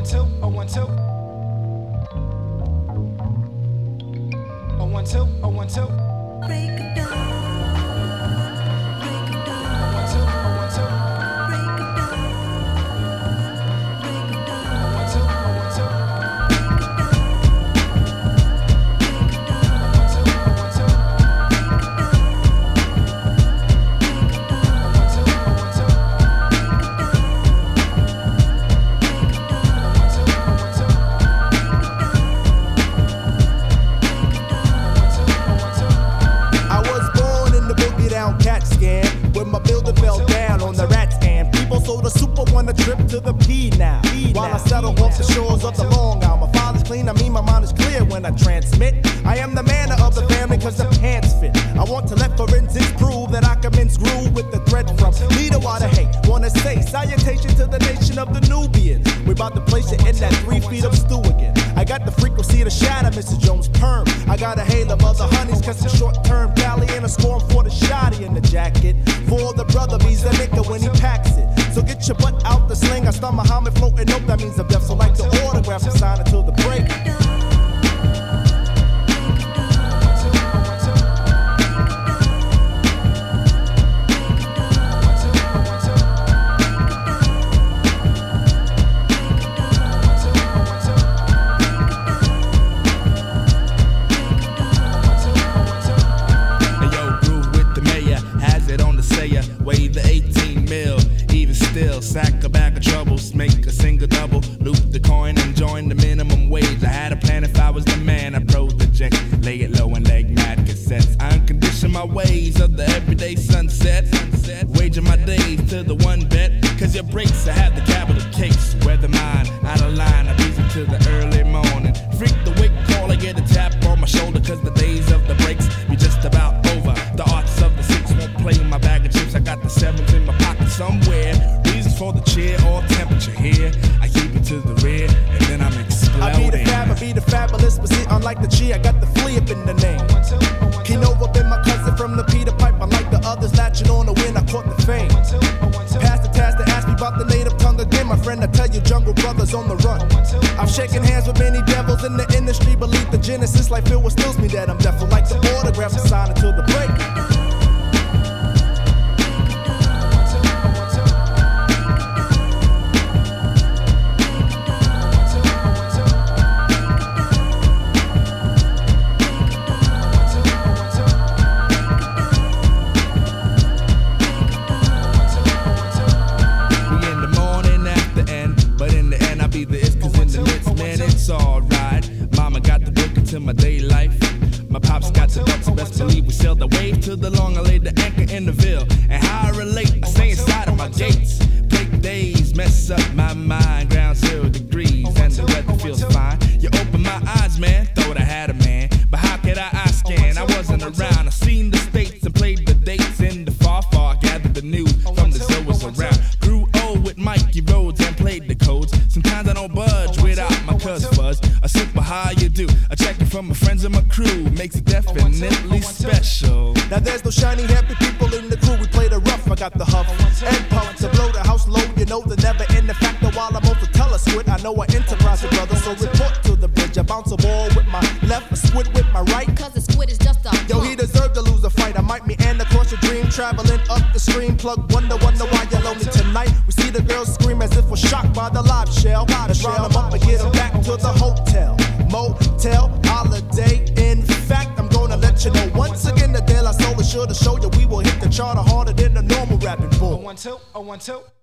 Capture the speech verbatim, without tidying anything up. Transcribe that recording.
one two, oh one two. Oh one two, oh one two. Break it down. Break it down. Oh one two, oh one two. Break it down. Break it down. Oh one two, oh one two. Break it down. Break it down. Oh one two, oh one two. On a trip to the P now. While I settle off the shores of the Long Island. My father's clean, I mean my mind is clear when I transmit. I am the man of the family cause the pants fit. I want to let forensics prove that I commence groove with the thread from me to water hate. Wanna say salutation to the nation of the Nubians. We about to place it in that three feet of stew again. I got the frequency to shatter Missus Jones' perm. I got a hail of other honeys cause it's short term valley and a scorn for the shotty in the jacket. For the brother, he's the nigga when he packs it. So get your butt out the sling. I start Muhammad floating up, that means I'm deaf. So like the autograph and sign until the break. Sack a bag of troubles, make a single double, loop the coin and join the minimum wage. I had a plan if I was the man, I project, lay it low and leg mad cassettes. I uncondition my ways of the everyday sunset, waging my days to the one bet. Cause your breaks, I have the capital case. Weather mine, out of line, I breeze into the early morning. Freak the wake call, I get a tap on my shoulder. Cause the days of the breaks be just about over. The arts of the six won't play in my bag of chips. I got the sevens in my pocket somewhere. For the cheer or temperature here, I keep it to the rear, and then I'm exploding. I be the fab, I be the fabulous, but see, unlike the G, I got the flea up in the name. Kinova been my cousin from the Peter Pipe. Unlike the others, latching on the win, I caught the fame. Pass the task to ask me about the native tongue again, my friend. I tell you, jungle brothers on the run. I've shaken hands with many devils in the industry, believe the genesis, like Phil was stills me that I'm deaf. Like the autograph, I sign until the break. To my day life, my pops got the ducks, best believe we sailed the wave to the long. I laid the anchor in the Ville, and how I relate, I stay inside of my gates. Break days, mess up my mind, ground zero degrees, and the weather feels fine. You open my eyes, man, thought I had a man, but how could I eye scan? I wasn't around. I seen the states and played the dates in the far far. Gathered the news from the zoas around. Grew old with Mikey Rhodes and played the codes. Sometimes I don't budge without my cuz fuzz. A super how you do, a checking from my friends and my crew makes it definitely special. Now there's no shiny happy people in the crew. We play the rough. I got the huff and puff to blow the house low. You know the never end the factor while I'm over telesquid. I know I enterprise the brother, so report to the bridge. I bounce a ball with my left, a squid with my right. Cause the squid is just a Yo, he deserved to lose a fight. I might meander across your dream, traveling up the stream. Plug wonder, wonder why you're lonely tonight. We see the girls scream as if we're shocked by the live shell. Let's round them up and get them back to the hotel, motel, holiday. In fact, I'm gonna let you know once again the De La Soul is sure to show you we will hit the charter harder than the normal rapping bull. Oh one two, oh one two.